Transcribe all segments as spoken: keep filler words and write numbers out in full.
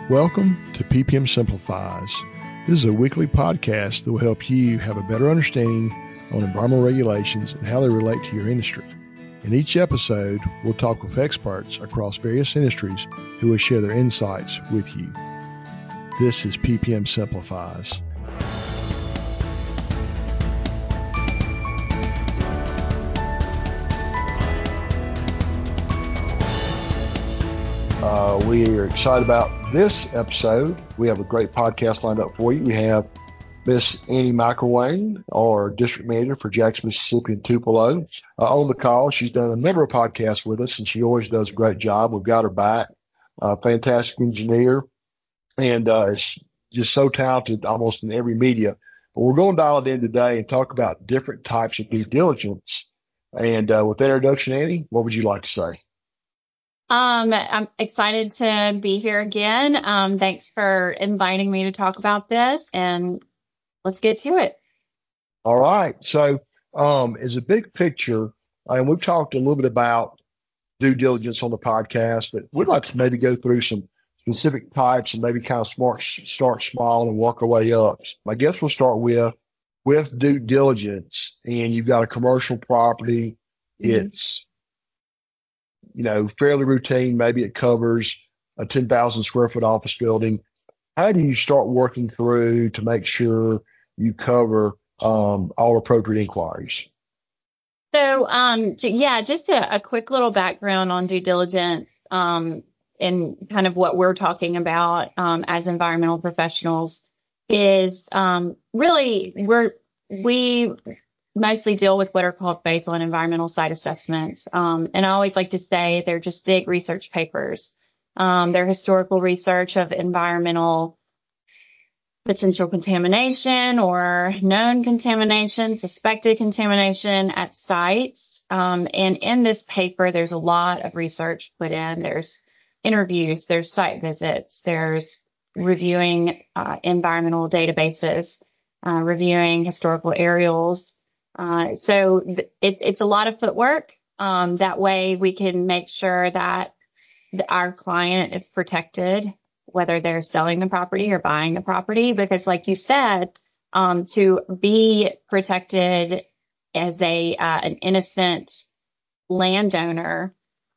Welcome to P P M Simplifies. This is a weekly podcast that will help you have a better understanding on environmental regulations and how they relate to your industry. In each episode, we'll talk with experts across various industries who will share their insights with you. This is P P M Simplifies. Uh, we are excited about this episode. We have a great podcast lined up for you. We have Miss Annie McElwain, our district manager for Jackson, Mississippi and Tupelo, uh, on the call. She's done a number of podcasts with us, and she always does a great job. We've got her back. Uh, fantastic engineer, and uh, is just so talented almost in every media. But we're going to dial it in today and talk about different types of due diligence. And uh, with that introduction, Annie, what would you like to say? Um, I'm excited to be here again. Um, thanks for inviting me to talk about this, and let's get to it. All right. So, um, as a big picture, and we've talked a little bit about due diligence on the podcast, but we'd like to maybe go through some specific types and maybe kind of smart, start small and work our way up. I guess we'll start with, with due diligence, and you've got a commercial property. Mm-hmm. It's, you know, fairly routine. Maybe it covers a ten thousand square foot office building. How do you start working through to make sure you cover um, all appropriate inquiries? So, um, yeah, just a, a quick little background on due diligence um, and kind of what we're talking about um, as environmental professionals is um, really we're we. mostly deal with what are called phase one environmental site assessments. Um, and I always like to say they're just big research papers. Um, they're historical research of environmental potential contamination or known contamination, suspected contamination at sites. Um, and in this paper, there's a lot of research put in. There's interviews, there's site visits, there's reviewing uh, environmental databases, uh, reviewing historical aerials. Uh, so th- it, it's a lot of footwork. Um, that way we can make sure that the, our client is protected, whether they're selling the property or buying the property, because like you said, um, to be protected as a, uh, an innocent landowner,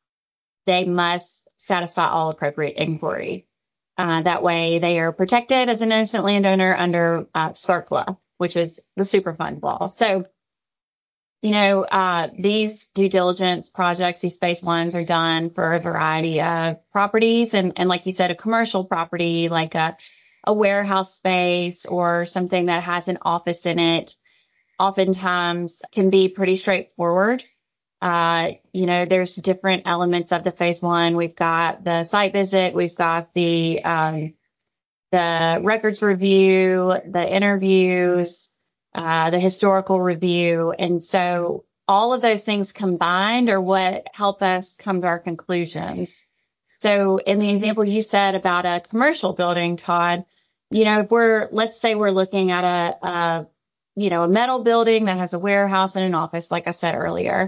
they must satisfy all appropriate inquiry. Uh, that way they are protected as an innocent landowner under, uh, CERCLA, which is the Superfund law. So, You know, uh, these due diligence projects, these phase ones are done for a variety of properties. And, and like you said, a commercial property, like a, a warehouse space or something that has an office in it, oftentimes can be pretty straightforward. Uh, you know, there's different elements of the phase one. We've got the site visit. We've got the, um, the records review, the interviews, Uh, the historical review. And so all of those things combined are what help us come to our conclusions. So in the example you said about a commercial building, Todd, you know, if we're, let's say we're looking at a, a, you know, a metal building that has a warehouse and an office, like I said earlier,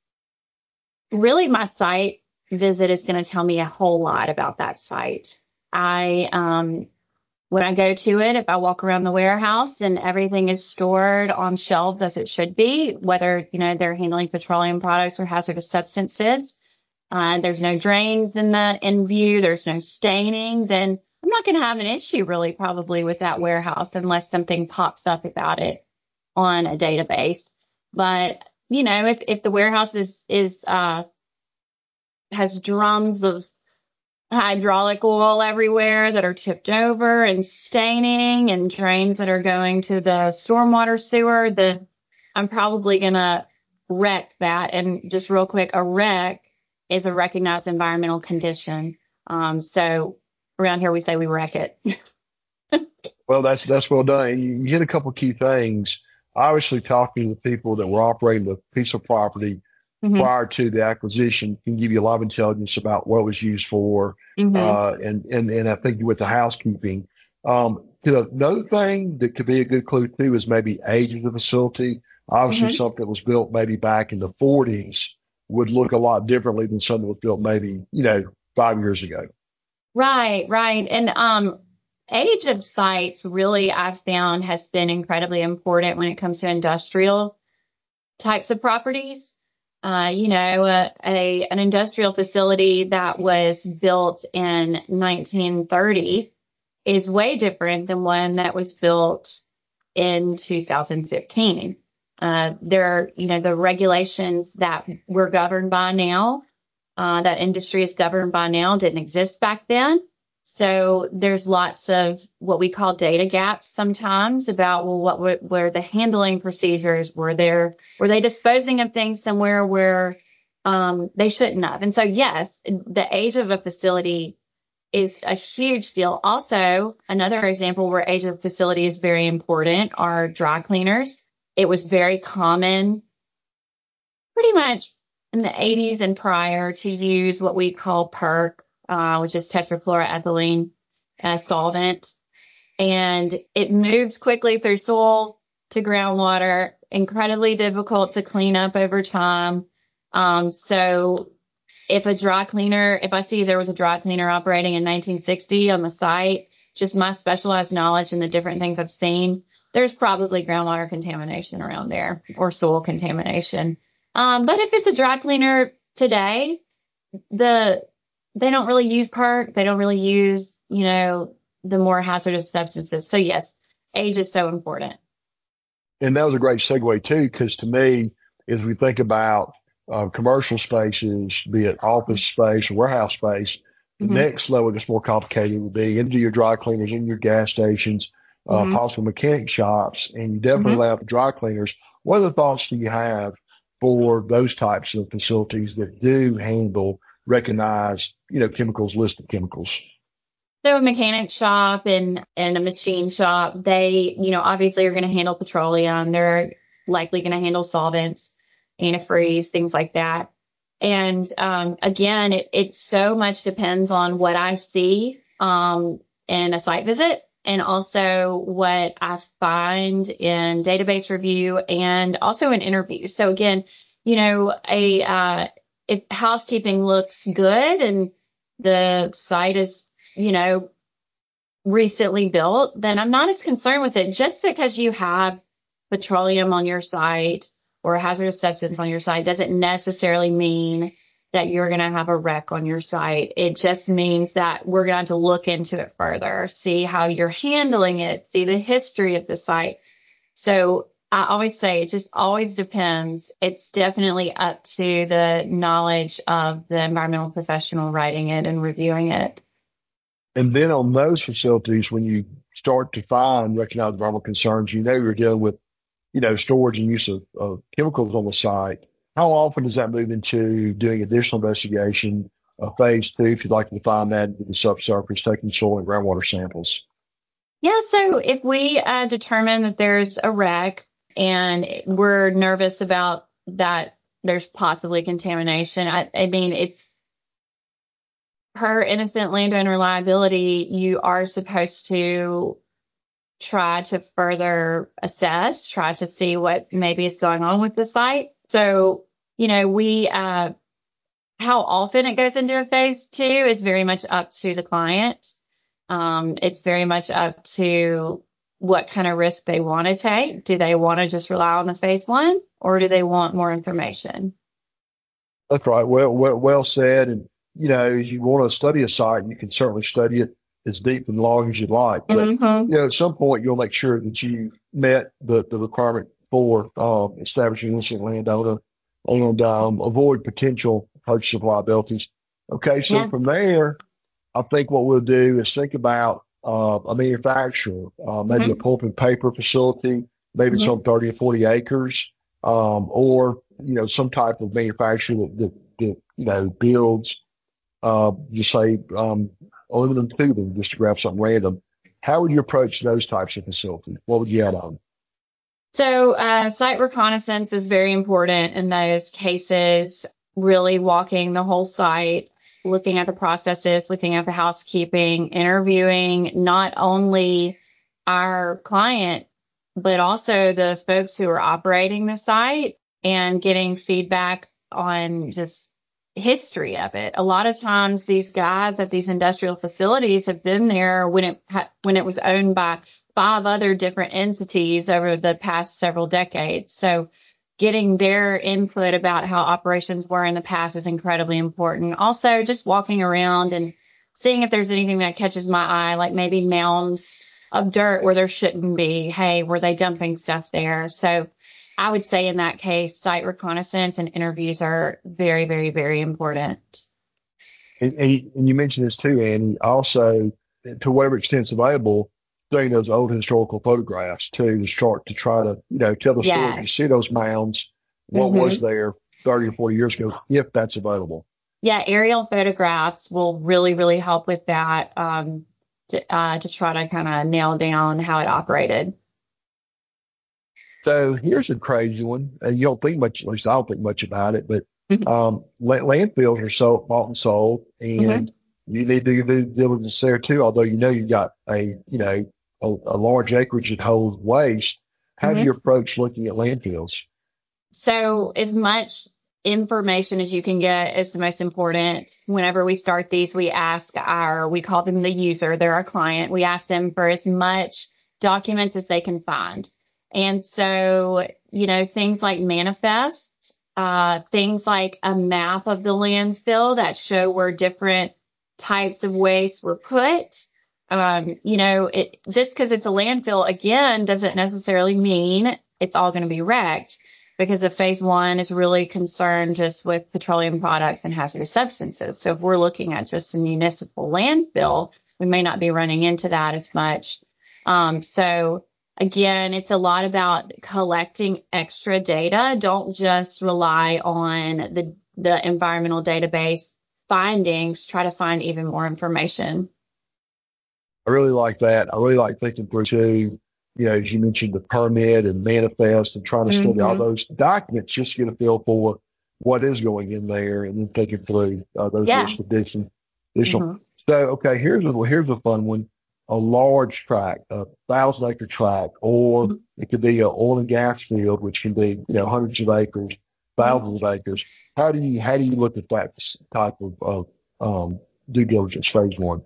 really my site visit is going to tell me a whole lot about that site. I, um, When I go to it, if I walk around the warehouse and everything is stored on shelves as it should be, whether, you know, they're handling petroleum products or hazardous substances, uh, there's no drains in the in view, there's no staining, then I'm not going to have an issue really probably with that warehouse unless something pops up about it on a database. But, you know, if, if the warehouse is, is, uh, has drums of hydraulic oil everywhere that are tipped over and staining and drains that are going to the stormwater sewer, then I'm probably going to wreck that. And just real quick, a wreck is a recognized environmental condition. Um, so around here, we say we wreck it. Well, that's, that's well done. You, you hit a couple of key things. Obviously, talking to the people that were operating the piece of property Mm-hmm. prior to the acquisition can give you a lot of intelligence about what it was used for. Mm-hmm. Uh, and, and, and I think with the housekeeping, um, you know, another thing that could be a good clue too is maybe age of the facility. Obviously mm-hmm. something that was built maybe back in the forties would look a lot differently than something that was built maybe, you know, five years ago. Right, right. And um, age of sites really I've found has been incredibly important when it comes to industrial types of properties. Uh, you know, a, a an industrial facility that was built in nineteen thirty is way different than one that was built in two thousand fifteen. Uh, there, you know, the regulations that we're governed by now, uh, that industry is governed by now, didn't exist back then. So there's lots of what we call data gaps sometimes about, well, what were, were the handling procedures? Were there, were they disposing of things somewhere where um, they shouldn't have? And so, yes, the age of a facility is a huge deal. Also, another example where age of facility is very important are dry cleaners. It was very common pretty much in the eighties and prior to use what we call PERC, uh, which is tetrafluoroethylene uh, solvent. And it moves quickly through soil to groundwater, incredibly difficult to clean up over time. Um, so if a dry cleaner, if I see there was a dry cleaner operating in nineteen sixty on the site, just my specialized knowledge and the different things I've seen, there's probably groundwater contamination around there or soil contamination. Um, but if it's a dry cleaner today, the they don't really use PERC. They don't really use, you know, the more hazardous substances. So yes, age is so important. And that was a great segue too, because to me, as we think about uh, commercial spaces, be it office space or warehouse space, the mm-hmm. next level that's more complicated would be into your dry cleaners, in your gas stations, uh, mm-hmm. possible mechanic shops, and you definitely mm-hmm. allow the dry cleaners. What other thoughts do you have for those types of facilities that do handle recognized, you know, chemicals, listed chemicals? So a mechanic shop and, and a machine shop, they, you know, obviously are going to handle petroleum. They're likely going to handle solvents, antifreeze, things like that. And um, again, it, it so much depends on what I see um, in a site visit and also what I find in database review and also in interviews. So again, you know, a uh, if housekeeping looks good and the site is, you know, recently built, then I'm not as concerned with it. Just because you have petroleum on your site or a hazardous substance on your site doesn't necessarily mean that you're going to have a wreck on your site. It just means that we're going to have to look into it further, see how you're handling it, see the history of the site. So I always say it just always depends. It's definitely up to the knowledge of the environmental professional writing it and reviewing it. And then on those facilities, when you start to find recognized environmental concerns, you know you're dealing with, you know, storage and use of, of chemicals on the site. How often does that move into doing additional investigation, uh, phase two, if you'd like to define that, into the subsurface, taking soil and groundwater samples? Yeah, so if we uh, determine that there's a wreck and we're nervous about that there's possibly contamination, I, I mean, it's per innocent landowner liability, you are supposed to try to further assess, try to see what maybe is going on with the site. So, you know, we, uh, how often it goes into a phase two is very much up to the client. Um, it's very much up to what kind of risk they want to take. Do they want to just rely on the phase one or do they want more information? That's right. Well, well, well said. And, you know, if you want to study a site, you can certainly study it as deep and long as you'd like. But, mm-hmm. you know, at some point, you'll make sure that you met the, the requirement for um, establishing innocent landowner and um, avoid potential purchase of liabilities. Okay, so yeah. From there, I think what we'll do is think about uh, a manufacturer, uh, maybe mm-hmm. a pulp and paper facility, maybe mm-hmm. it's on thirty or forty acres, um, or, you know, some type of manufacturer that, that, that you know, builds, uh, you say, um, aluminum tubing, just to grab something random. How would you approach those types of facilities? What would you add on? So uh, site reconnaissance is very important in those cases, really walking the whole site, looking at the processes, looking at the housekeeping, interviewing not only our client, but also the folks who are operating the site and getting feedback on just history of it. A lot of times these guys at these industrial facilities have been there when it ha- when it was owned by five other different entities over the past several decades. So getting their input about how operations were in the past is incredibly important. Also, just walking around and seeing if there's anything that catches my eye, like maybe mounds of dirt where there shouldn't be. Hey, were they dumping stuff there? So I would say in that case, site reconnaissance and interviews are very, very, very important. And, and, you, and you mentioned this too, Annie, also, to whatever extent it's available, seeing those old historical photographs too, to start to try to, you know, tell the story. Yes. You see those mounds, what Mhm. was there thirty or forty years ago, if that's available. Yeah, aerial photographs will really, really help with that, um, to, uh, to try to kind of nail down how it operated. So here's a crazy one. And you don't think much, at least I don't think much about it, but Mhm. um, la- landfills are sold, bought and sold, and you need to do due diligence there too. Although you know you got a you know a, a large acreage that holds waste. How do Mhm. you approach looking at landfills? So as much information as you can get is the most important. Whenever we start these, we ask our, we call them the user, they're our client. We ask them for as much documents as they can find. And so, you know, things like manifests, uh, things like a map of the landfill that show where different types of waste were put. Um, you know, it just because it's a landfill, again, doesn't necessarily mean it's all going to be wrecked, because if phase one is really concerned just with petroleum products and hazardous substances. So if we're looking at just a municipal landfill, we may not be running into that as much. Um, so again, it's a lot about collecting extra data. Don't just rely on the, the environmental database findings. Try to find even more information. I really like that. I really like thinking through too. You know, as you mentioned, the permit and manifest, and trying to study all Mhm. those documents just to get a feel for what is going in there, and then thinking through uh, those Yeah. list of addition- additional. Mhm. So, okay, here's a here's a fun one: a large tract, a thousand acre tract, or Mhm. it could be an oil and gas field, which can be you know hundreds of acres, thousands of acres. How do you how do you look at that type of, of um, due diligence phase one?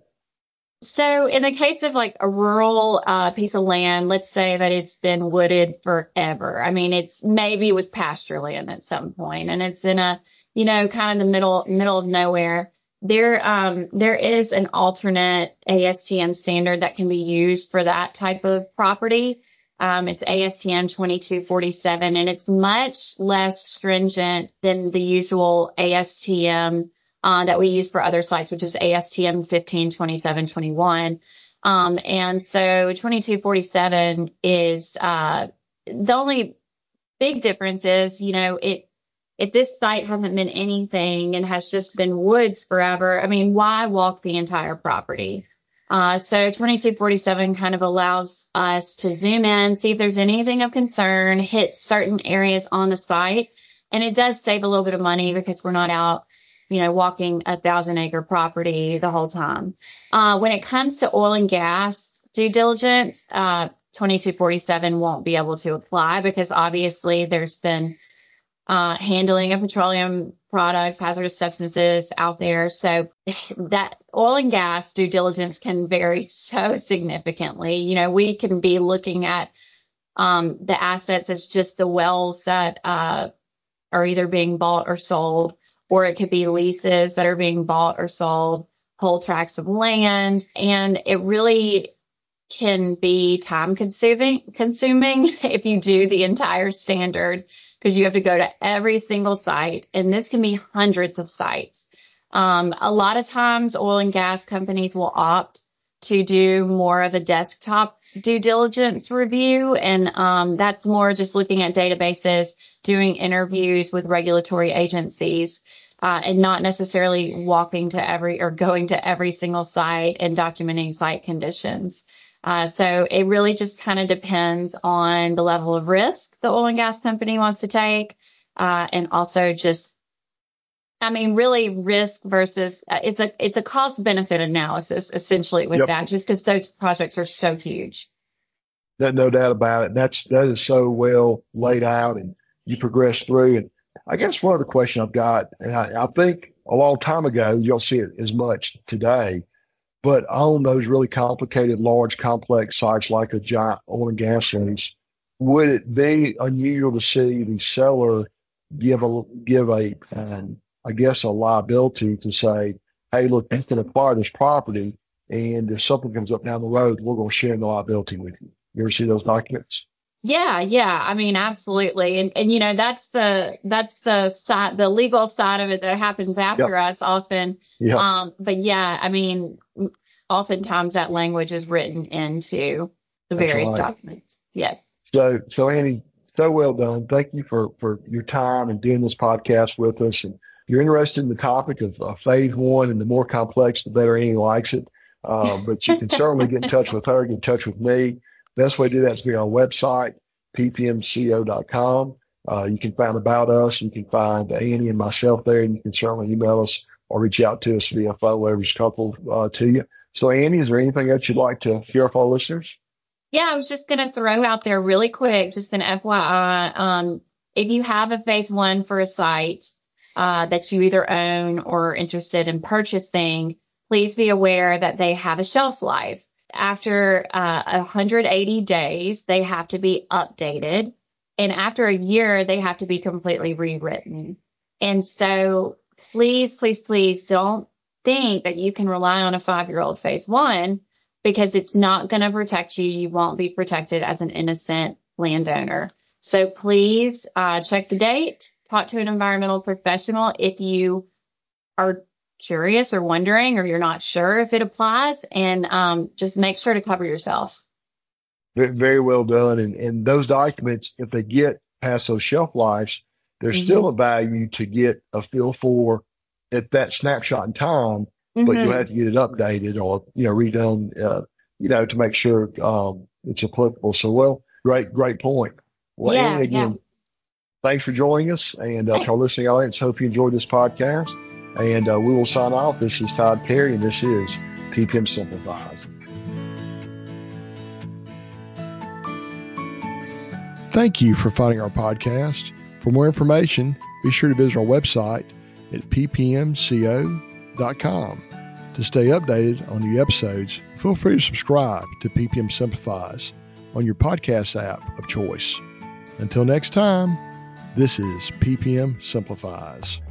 So in the case of like a rural uh, piece of land, let's say that it's been wooded forever. I mean, it's maybe it was pasture land at some point, and it's in a, you know, kind of the middle middle of nowhere. There, um, there is an alternate A S T M standard that can be used for that type of property. Um, it's A S T M twenty-two forty-seven, and it's much less stringent than the usual A S T M Uh, that we use for other sites, which is A S T M fifteen twenty-seven twenty-one. Um, and so twenty-two forty-seven is, uh, the only big difference is, you know, it, if this site hasn't been anything and has just been woods forever, I mean, why walk the entire property? Uh, so twenty-two forty-seven kind of allows us to zoom in, see if there's anything of concern, hit certain areas on the site. And it does save a little bit of money because we're not out, you know, walking a thousand acre property the whole time. Uh, when it comes to oil and gas due diligence, uh, twenty-two forty-seven won't be able to apply because obviously there's been uh, handling of petroleum products, hazardous substances out there. So that oil and gas due diligence can vary so significantly. You know, we can be looking at um, the assets as just the wells that uh, are either being bought or sold, or it could be leases that are being bought or sold, whole tracts of land. And it really can be time consuming, consuming if you do the entire standard, because you have to go to every single site. And this can be hundreds of sites. Um, a lot of times oil and gas companies will opt to do more of a desktop due diligence review. And um, that's more just looking at databases, doing interviews with regulatory agencies, uh, and not necessarily walking to every or going to every single site and documenting site conditions. Uh, so it really just kind of depends on the level of risk the oil and gas company wants to take, uh, and also just, I mean, really risk versus uh, it's a it's a cost benefit analysis essentially with Yep. that, just because those projects are so huge. No, no doubt about it. That's that is so well laid out, and you progress through. And I guess one other question I've got, and I, I think a long time ago. You don't see it as much today. But on those really complicated, large, complex sites like a giant oil and gas lease, would it be unusual to see the seller give a give a, um, I guess, a liability to say, "Hey, look, you can acquire this property, and if something comes up down the road, we're going to share the liability with you." You ever see those documents? Yeah, yeah. I mean, absolutely. And, and, you know, that's the, that's the side, the legal side of it that happens after yep. us often. Yep. Um, but yeah, I mean, oftentimes that language is written into the That's various right. documents. Yes. So, so Annie, so well done. Thank you for, for your time and doing this podcast with us. And if you're interested in the topic of uh, phase one, and the more complex, the better Annie likes it. Uh, but you can certainly get in touch with her, get in touch with me. Best way to do that is via our website, p p m c o dot com. Uh, you can find about us. You can find Annie and myself there, and you can certainly email us or reach out to us via phone, whatever's comfortable uh, to you. So, Annie, is there anything else you'd like to share with our listeners? Yeah, I was just going to throw out there really quick, just an F Y I. Um, if you have a phase one for a site uh, that you either own or are interested in purchasing, please be aware that they have a shelf life. After uh, one hundred eighty days, they have to be updated. And after a year, they have to be completely rewritten. And so please, please, please don't think that you can rely on a five-year-old phase one, because it's not going to protect you. You won't be protected as an innocent landowner. So please uh, check the date, talk to an environmental professional if you are curious or wondering, or you're not sure if it applies, and um, just make sure to cover yourself. Very, very well done. And, and those documents, if they get past those shelf lives, there's mm-hmm. still a value to get a feel for at that snapshot in time, mm-hmm. but you have to get it updated or, you know, redone, uh, you know, to make sure um, it's applicable. So, well, great, great point. Well, yeah, Annie, again, yeah. thanks for joining us, and uh, to our listening audience, hope you enjoyed this podcast. And uh, we will sign off. This is Todd Perry, and this is P P M Simplifies. Thank you for finding our podcast. For more information, be sure to visit our website at p p m c o dot com. To stay updated on new episodes, feel free to subscribe to P P M Simplifies on your podcast app of choice. Until next time, this is P P M Simplifies.